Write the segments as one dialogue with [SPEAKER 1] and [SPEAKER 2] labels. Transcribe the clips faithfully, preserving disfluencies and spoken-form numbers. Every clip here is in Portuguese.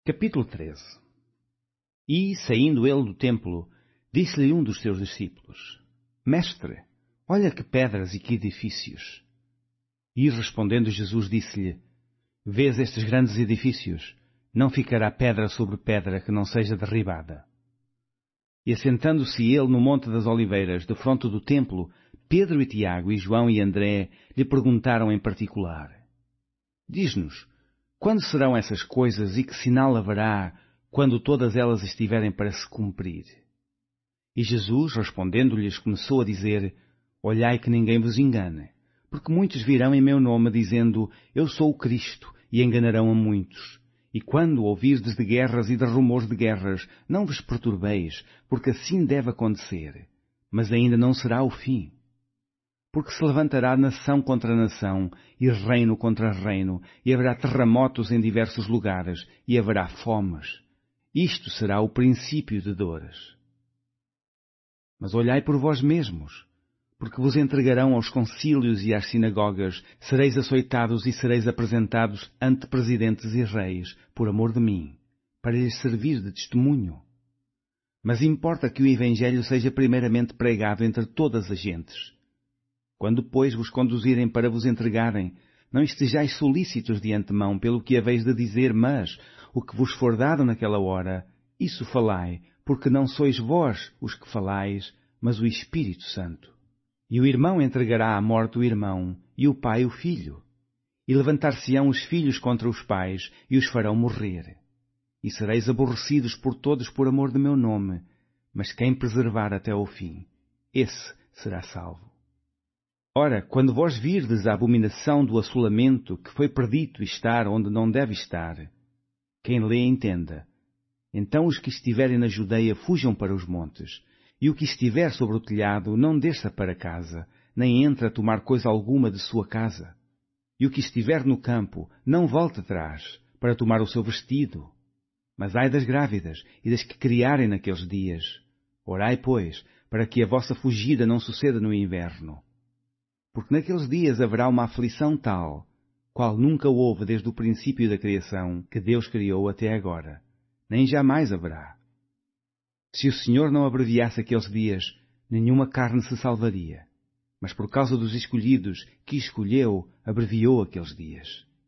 [SPEAKER 1] Capítulo treze. E, saindo ele do templo, disse-lhe um dos seus discípulos: Mestre, olha que pedras e que edifícios. E, respondendo Jesus, disse-lhe: Vês estes grandes edifícios? Não ficará pedra sobre pedra que não seja derribada. E, assentando-se ele no Monte das Oliveiras, defronte do templo, Pedro e Tiago e João e André lhe perguntaram em particular: Diz-nos, quando serão essas coisas e que sinal haverá quando todas elas estiverem para se cumprir? E Jesus, respondendo-lhes, começou a dizer: Olhai que ninguém vos engane, porque muitos virão em meu nome dizendo: Eu sou o Cristo, e enganarão a muitos. E quando ouvirdes de guerras e de rumores de guerras, não vos perturbeis, porque assim deve acontecer, mas ainda não será o fim. Porque se levantará nação contra nação, e reino contra reino, e haverá terremotos em diversos lugares, e haverá fomes. Isto será o princípio de dores. Mas olhai por vós mesmos, porque vos entregarão aos concílios e às sinagogas, sereis açoitados e sereis apresentados ante presidentes e reis, por amor de mim, para lhes servir de testemunho. Mas importa que o Evangelho seja primeiramente pregado entre todas as gentes. Quando, pois, vos conduzirem para vos entregarem, não estejais solícitos de antemão pelo que haveis de dizer, mas, o que vos for dado naquela hora, isso falai, porque não sois vós os que falais, mas o Espírito Santo. E o irmão entregará à morte o irmão, e o pai o filho. E levantar-se-ão os filhos contra os pais, e os farão morrer. E sereis aborrecidos por todos por amor de meu nome, mas quem preservar até ao fim, esse será salvo. Ora, quando vós virdes a abominação do assolamento, que foi predito estar onde não deve estar, quem lê entenda. Então os que estiverem na Judeia fujam para os montes, e o que estiver sobre o telhado não desça para casa, nem entre a tomar coisa alguma de sua casa. E o que estiver no campo não volte atrás, para tomar o seu vestido. Mas ai das grávidas e das que criarem naqueles dias. Orai, pois, para que a vossa fugida não suceda no inverno. Porque naqueles dias haverá uma aflição tal, qual nunca houve desde o princípio da criação que Deus criou até agora, nem jamais haverá. Se o Senhor não abreviasse aqueles dias, nenhuma carne se salvaria. Mas por causa dos escolhidos que escolheu, abreviou aqueles dias.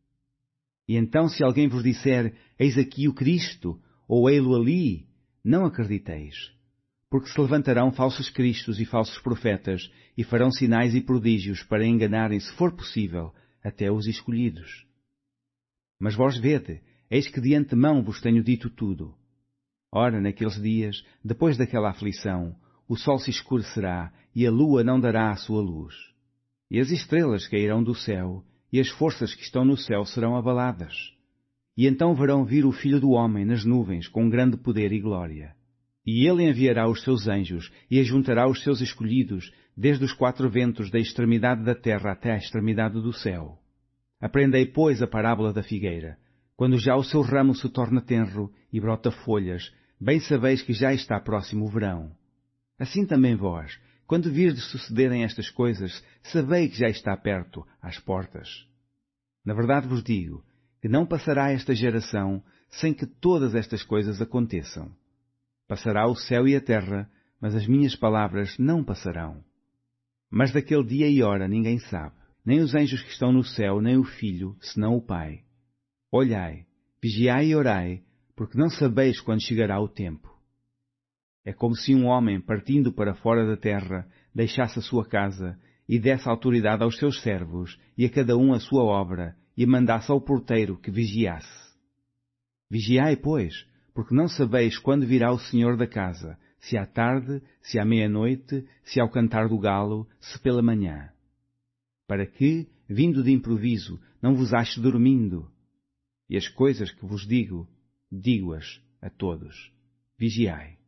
[SPEAKER 1] E então se alguém vos disser, eis aqui o Cristo, ou ei-lo ali, não acrediteis. Porque se levantarão falsos cristos e falsos profetas, e farão sinais e prodígios para enganarem, se for possível, até os escolhidos. Mas vós vede, eis que de antemão vos tenho dito tudo. Ora, naqueles dias, depois daquela aflição, o sol se escurecerá, e a lua não dará a sua luz. E as estrelas cairão do céu, e as forças que estão no céu serão abaladas. E então verão vir o Filho do Homem nas nuvens, com grande poder e glória. E ele enviará os seus anjos, e ajuntará os seus escolhidos, desde os quatro ventos da extremidade da terra até à extremidade do céu. Aprendei, pois, a parábola da figueira. Quando já o seu ramo se torna tenro e brota folhas, bem sabeis que já está próximo o verão. Assim também vós, quando virdes sucederem estas coisas, sabei que já está perto, às portas. Na verdade vos digo, que não passará esta geração sem que todas estas coisas aconteçam. Passará o céu e a terra, mas as minhas palavras não passarão. Mas daquele dia e hora ninguém sabe, nem os anjos que estão no céu, nem o Filho, senão o Pai. Olhai, vigiai e orai, porque não sabeis quando chegará o tempo. É como se um homem, partindo para fora da terra, deixasse a sua casa, e desse autoridade aos seus servos, e a cada um a sua obra, e mandasse ao porteiro que vigiasse. Vigiai, pois, porque não sabeis quando virá o Senhor da casa, se à tarde, se à meia-noite, se ao cantar do galo, se pela manhã. Para que, vindo de improviso, não vos ache dormindo. E as coisas que vos digo, digo-as a todos. Vigiai.